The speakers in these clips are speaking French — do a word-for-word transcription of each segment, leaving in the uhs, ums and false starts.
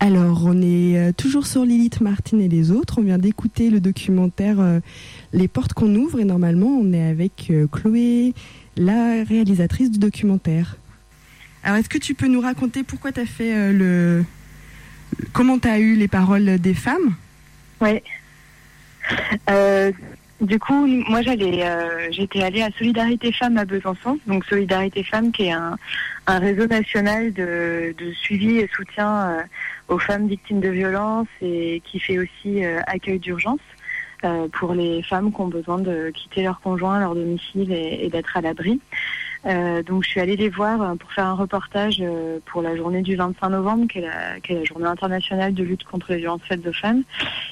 Alors, on est euh, toujours sur Lilith Martin et les autres. On vient d'écouter le documentaire euh, Les portes qu'on ouvre et normalement, on est avec euh, Chloé, la réalisatrice du documentaire. Alors, est-ce que tu peux nous raconter pourquoi tu as fait euh, le... Comment tu as eu les paroles des femmes ? Oui. Euh, du coup, moi, j'allais, euh, j'étais allée à Solidarité Femmes à Besançon. Donc, Solidarité Femmes, qui est un, un réseau national de, de suivi et soutien euh, aux femmes victimes de violences et qui fait aussi euh, accueil d'urgence euh, pour les femmes qui ont besoin de quitter leur conjoint, leur domicile et, et d'être à l'abri. Euh, donc je suis allée les voir pour faire un reportage euh, pour la journée du vingt-cinq novembre, qui est, la, qui est la journée internationale de lutte contre les violences faites aux femmes.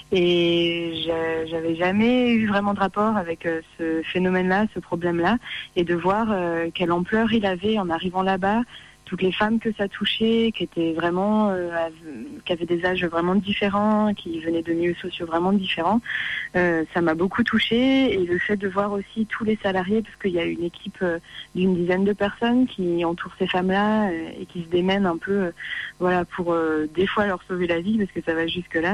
Et j'avais jamais eu vraiment de rapport avec euh, ce phénomène-là, ce problème-là, et de voir euh, quelle ampleur il avait en arrivant là-bas, toutes les femmes que ça touchait, qui étaient vraiment, euh, qui avaient des âges vraiment différents, qui venaient de milieux sociaux vraiment différents. Euh, ça m'a beaucoup touchée, et le fait de voir aussi tous les salariés, parce qu'il y a une équipe euh, d'une dizaine de personnes qui entourent ces femmes-là euh, et qui se démènent un peu, euh, voilà, pour euh, des fois leur sauver la vie, parce que ça va jusque-là.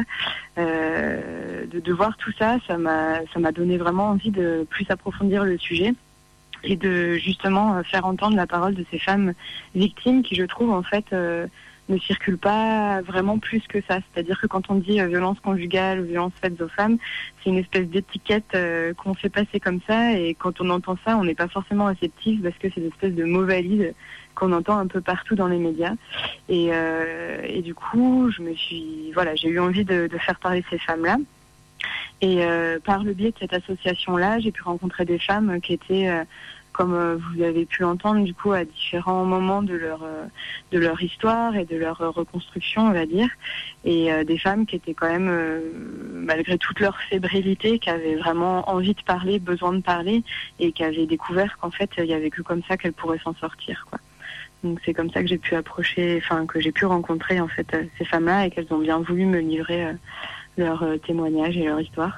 Euh, de, de voir tout ça, ça m'a, ça m'a donné vraiment envie de plus approfondir le sujet et de justement faire entendre la parole de ces femmes victimes qui, je trouve, en fait, euh, ne circulent pas vraiment plus que ça. C'est-à-dire que quand on dit euh, violence conjugale ou violence faite aux femmes, c'est une espèce d'étiquette euh, qu'on fait passer comme ça, et quand on entend ça, on n'est pas forcément réceptif parce que c'est une espèce de mot valide qu'on entend un peu partout dans les médias. Et, euh, et du coup, je me suis, voilà, j'ai eu envie de, de faire parler ces femmes-là. Et euh, par le biais de cette association-là, j'ai pu rencontrer des femmes qui étaient, euh, comme euh, vous avez pu l'entendre, du coup, à différents moments de leur euh, de leur histoire et de leur euh, reconstruction, on va dire. Et euh, des femmes qui étaient quand même, euh, malgré toute leur fébrilité, qui avaient vraiment envie de parler, besoin de parler, et qui avaient découvert qu'en fait, il y avait que comme ça qu'elles pourraient s'en sortir, quoi. Donc c'est comme ça que j'ai pu approcher, enfin que j'ai pu rencontrer en fait euh, ces femmes-là, et qu'elles ont bien voulu me livrer euh, leur euh, témoignage et leur histoire.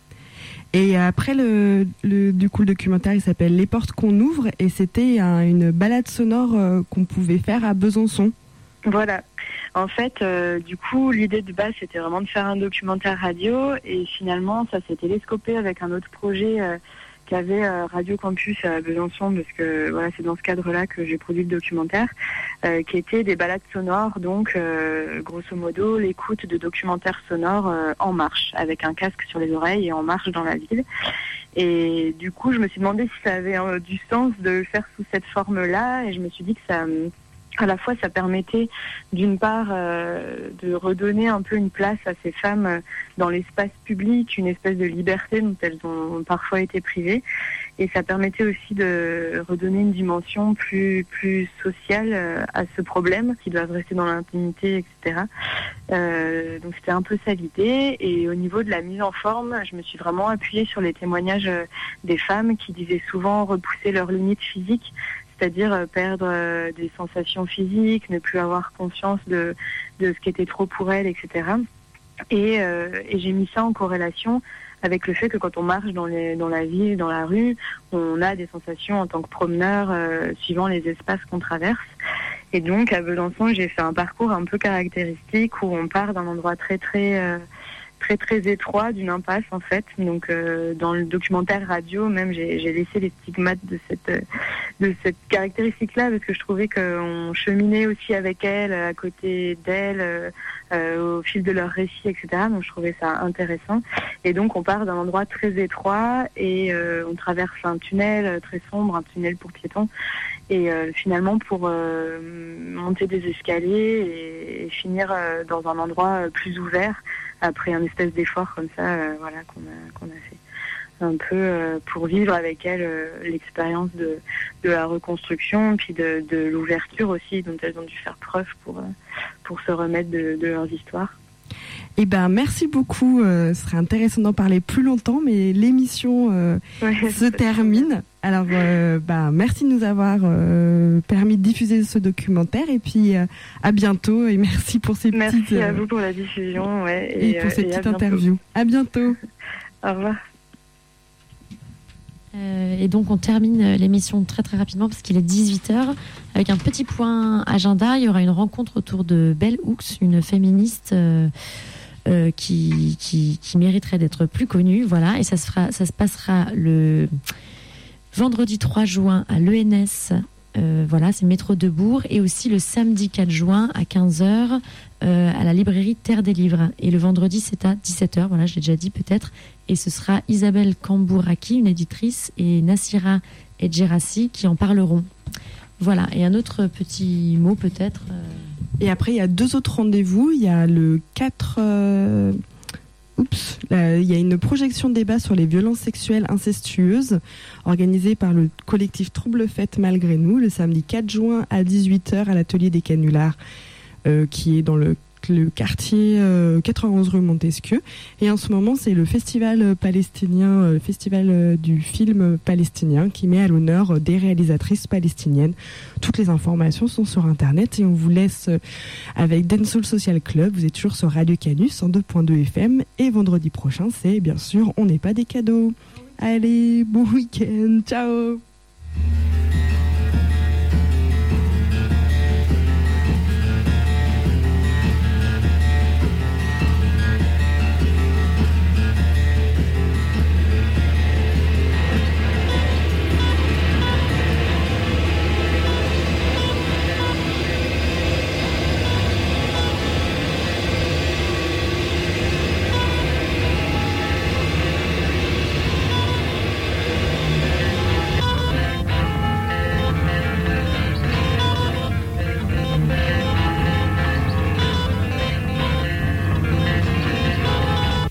Et après, le, le, du coup, le documentaire, il s'appelle Les portes qu'on ouvre, et c'était un, une balade sonore euh, qu'on pouvait faire à Besançon. Voilà. En fait, euh, du coup, l'idée de base, c'était vraiment de faire un documentaire radio, et finalement, ça s'est télescopé avec un autre projet euh, qu'avait euh, Radio Campus à Besançon, parce que voilà, c'est dans ce cadre-là que j'ai produit le documentaire, euh, qui était des balades sonores, donc euh, grosso modo l'écoute de documentaires sonores euh, en marche, avec un casque sur les oreilles et en marche dans la ville. Et du coup, je me suis demandé si ça avait euh, du sens de le faire sous cette forme-là, et je me suis dit que ça... à la fois, ça permettait d'une part euh, de redonner un peu une place à ces femmes euh, dans l'espace public, une espèce de liberté dont elles ont parfois été privées, et ça permettait aussi de redonner une dimension plus plus sociale euh, à ce problème, qui doivent rester dans l'intimité, et cetera. Euh, donc c'était un peu ça l'idée. Et au niveau de la mise en forme, je me suis vraiment appuyée sur les témoignages euh, des femmes qui disaient souvent repousser leurs limites physiques, c'est-à-dire perdre euh, des sensations physiques, ne plus avoir conscience de, de ce qui était trop pour elles, et cetera. Et, euh, et j'ai mis ça en corrélation avec le fait que quand on marche dans, les, dans la ville, dans la rue, on a des sensations en tant que promeneur euh, suivant les espaces qu'on traverse. Et donc à Besançon, j'ai fait un parcours un peu caractéristique où on part d'un endroit très très... Euh, très très étroit, d'une impasse en fait. Donc euh, dans le documentaire radio même, j'ai, j'ai laissé les stigmates de cette de cette caractéristique-là, parce que je trouvais qu'on cheminait aussi avec elle, à côté d'elle, euh, euh, au fil de leur récit, et cetera. Donc je trouvais ça intéressant. Et donc on part d'un endroit très étroit et euh, on traverse un tunnel très sombre, un tunnel pour piétons. Et euh, finalement pour euh, monter des escaliers et, et finir euh, dans un endroit euh, plus ouvert, après un espèce d'effort comme ça, euh, voilà, qu'on a, qu'on a fait. Un peu euh, pour vivre avec elle euh, l'expérience de, de la reconstruction, puis de, de l'ouverture aussi dont elles ont dû faire preuve pour, euh, pour se remettre de, de leurs histoires. Eh ben, merci beaucoup. Euh, ce serait intéressant d'en parler plus longtemps, mais l'émission euh, ouais, se termine. Alors, euh, ben, merci de nous avoir euh, permis de diffuser ce documentaire, et puis euh, à bientôt, et merci pour ces merci petites... Merci euh, à vous pour la diffusion, ouais, et, et pour euh, ces et petites interviews. À bientôt. Au revoir. Euh, et donc on termine l'émission très très rapidement parce qu'il est dix-huit heures avec un petit point agenda. Il y aura une rencontre autour de Bell Hooks, une féministe euh, euh, qui, qui, qui mériterait d'être plus connue. Voilà, et ça se, fera, ça se passera le vendredi trois juin à l'E N S. Euh, voilà, c'est métro de Bourg, et aussi le samedi quatre juin à quinze heures euh, à la librairie Terre des Livres. Et le vendredi, c'est à dix-sept heures, voilà, je l'ai déjà dit peut-être. Et ce sera Isabelle Kambouraki, une éditrice, et Nassira Edjerassi qui en parleront. Voilà, et un autre petit mot peut-être. Euh... Et après, il y a deux autres rendez-vous. Il y a le quatre... Euh... Oups, là, il y a une projection de débat sur les violences sexuelles incestueuses organisée par le collectif Trouble Fête Malgré Nous le samedi quatre juin à dix-huit heures à l'atelier des Canulars euh, qui est dans le, le quartier euh, quatre-vingt-onze rue Montesquieu. Et en ce moment, c'est le festival palestinien, euh, le festival euh, du film palestinien qui met à l'honneur euh, des réalisatrices palestiniennes. Toutes les informations sont sur Internet et on vous laisse euh, avec Dancehall Social Club. Vous êtes toujours sur Radio Canus cent deux point deux F M et vendredi prochain, c'est bien sûr On n'est pas des cadeaux. Allez, bon week-end, ciao.